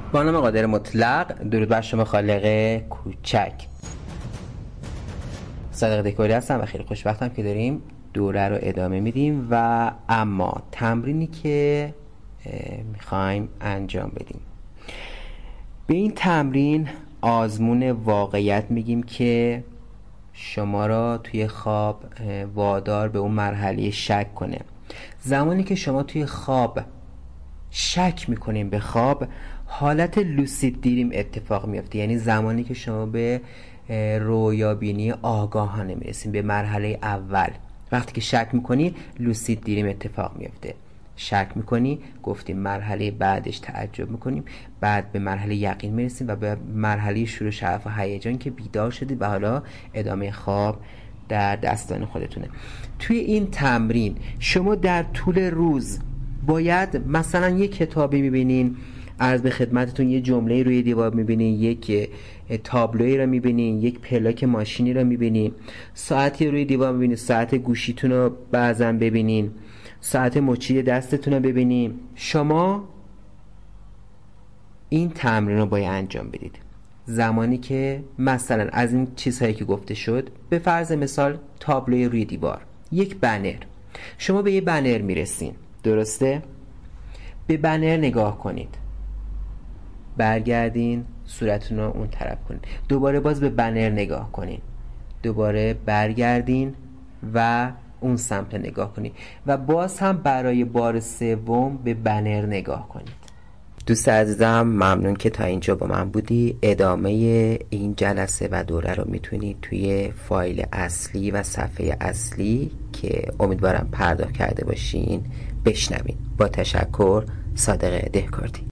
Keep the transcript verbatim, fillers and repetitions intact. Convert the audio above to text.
با نام قادر مطلق. درود بر شما خالق کوچک. صادق دکوری هستم و خیلی خوشبختم که داریم دوره رو ادامه میدیم و اما تمرینی که میخوایم انجام بدیم، به این تمرین آزمون واقعیت میگیم که شما را توی خواب وادار به اون مرحله شک کنه. زمانی که شما توی خواب شک میکنیم به خواب، حالت لوسید دریم اتفاق میفته، یعنی زمانی که شما به رویابینی آگاهانه میرسیم، به مرحله اول. وقتی که شک میکنی لوسید دریم اتفاق میفته. شک میکنی، گفتیم مرحله بعدش تعجب میکنیم، بعد به مرحله یقین میرسیم و به مرحله شروع شغف و هیجان که بیدار شدید و حالا ادامه خواب در دستان خودتونه. توی این تمرین شما در طول روز باید مثلا یک کتابی میبینین، عرض به خدمتتون یه جمله روی دیوار میبینین، یک تابلوی رو میبینین، یک پلاک ماشینی رو میبینین، ساعتی روی دیوار میبینین، ساعت گوشیتون رو بعضا ببینین، ساعت مچی دستتون رو ببینین. شما این تمرین رو باید انجام بدید زمانی که مثلا از این چیزهایی که گفته شد، به فرض مثال تابلوی روی دیوار، یک بنر، شما به یه بنر میرسین، درسته؟ به بنر نگاه کنید، برگردین صورتتون رو اون طرف کنید، دوباره باز به بنر نگاه کنید، دوباره برگردین و اون سمت نگاه کنید و باز هم برای بار سوم به بنر نگاه کنید. دوست عزیزم، ممنون که تا اینجا با من بودی. ادامه این جلسه و دوره رو میتونید توی فایل اصلی و صفحه اصلی که امیدوارم پرداخت کرده باشین بشنوین. با تشکر، صادق دهکاردی.